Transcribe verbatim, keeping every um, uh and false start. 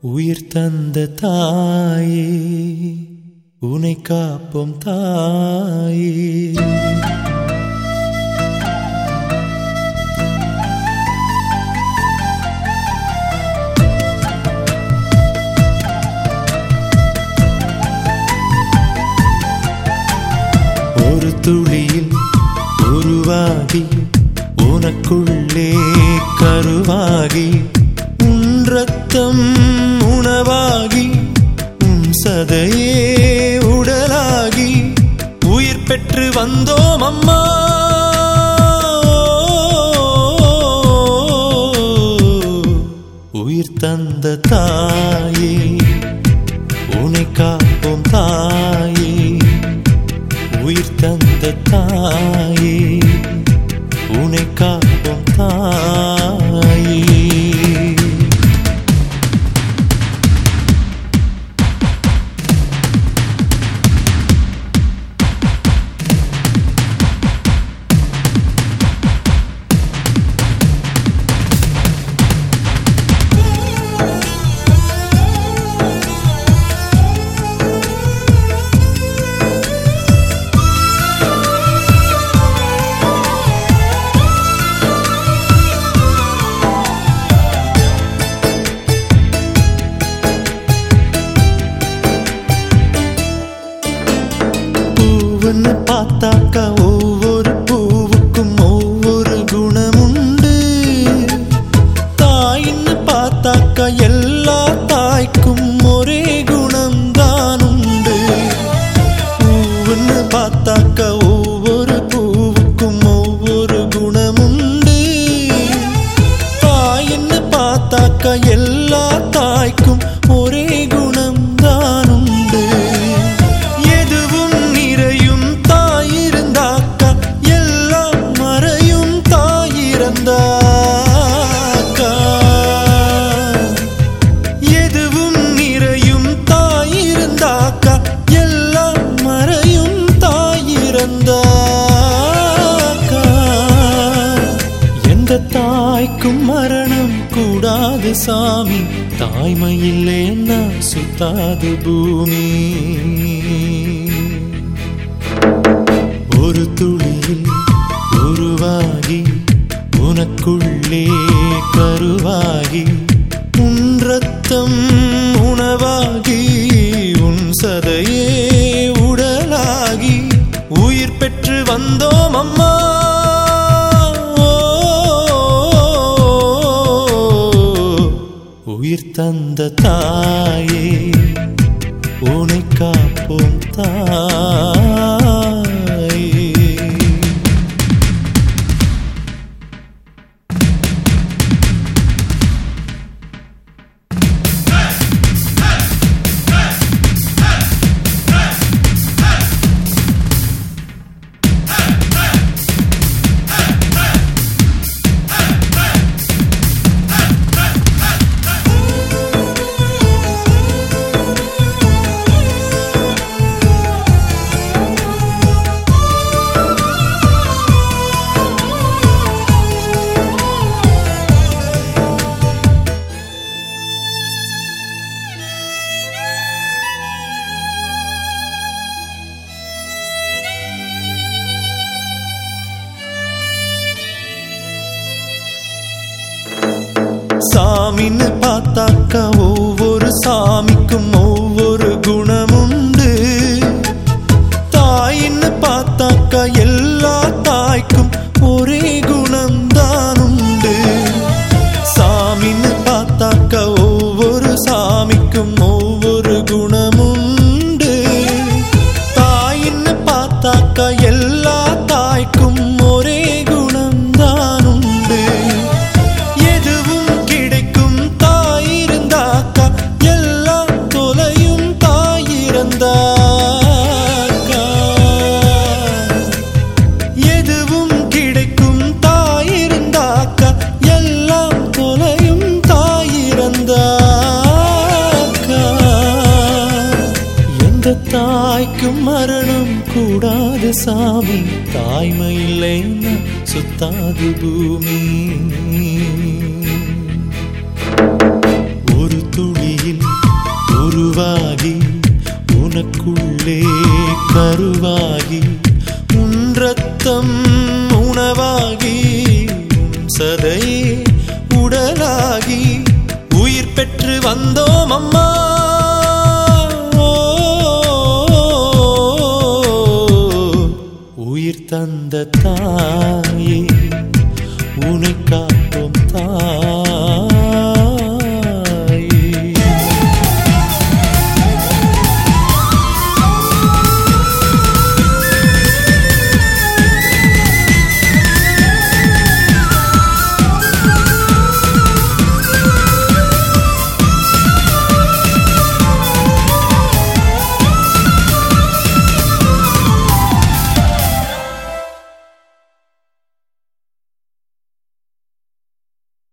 உயிர் தந்த தாயே உனை காப்போம் தாயே. ஒரு துளியில் உருவாகி உனக்குள்ளே கருவாகி உன் ரத்தம் உணவாகி உன் சதையே உடலாகி உயிர் பெற்று வந்தோம் அம்மா. உயிர் தந்த தாயே உனை காப்போம் தாயே. உயிர் தந்த தாயே உனை காப்போம் தாயே. பார்த்தாக்கா ஒவ்வொரு பூவுக்கும் ஒவ்வொரு குணமுண்டு. தாயின்னு பார்த்தாக்கா எல்லா தாய்க்கும் ஒரே குணம்தான் உண்டு. பூவுன்னு பார்த்தாக்கா ஒவ்வொரு பூவுக்கும் ஒவ்வொரு குணமுண்டு. தாயின்னு பார்த்தாக்கா எல்லா தாய்க்கும் ஒரே குணம்தான் உண்டு. எதுவும் நிறையும் தாயிருந்தாக்கா எல்லாம் மறையும் தாயிருந்தாக்கா. எந்த தாய்க்கும் மரணம் கூடாது சாமி. தாய்மை இல்லைன்னா சுத்தாது பூமி. ஒரு துளியில் உருவாகி உனக்குள்ளே கருவாகி உன் ரத்தம் உணவாகி உன் சதையே உடலாகி உயிர் பெற்று வந்தோம் அம்மா. உயிர் தந்த தாயே உனை காப்போம் தாயே. சாமின்னு பார்த்தாக்கா ஒவ்வொரு சாமிக்கும் ஒவ்வொரு குணமுண்டு. தாயின்னு பார்த்தாக்கா எல்லா தாய்க்கும் ஒரே குணம்தான் உண்டு. சாமின்னு பார்த்தாக்கா ஒவ்வொரு சாமிக்கும் ஒவ்வொரு குணமுண்டு. தாயின்னு பார்த்தாக்கா எல்லா தாய்க்கும் ஒரே குணம்தான் உண்டு. எதுவும் கிடைக்கும் தாயிருந்தாக்கா எல்லாம் தொலையும் தாயிருந்தாக்கா. எதுவும் கிடைக்கும் தாயிருந்தாக்கா எல்லாம் தொலையும் தாயிருந்தாக்கா. எந்த தாய்க்கும் மரணம் கூடாது சாமி. தாய்மை இல்லைன்னா சுத்தாது பூமி. ஒரு துளியில் அம்மா உயிர் தந்த தாயே உனை காப்போம் தாயே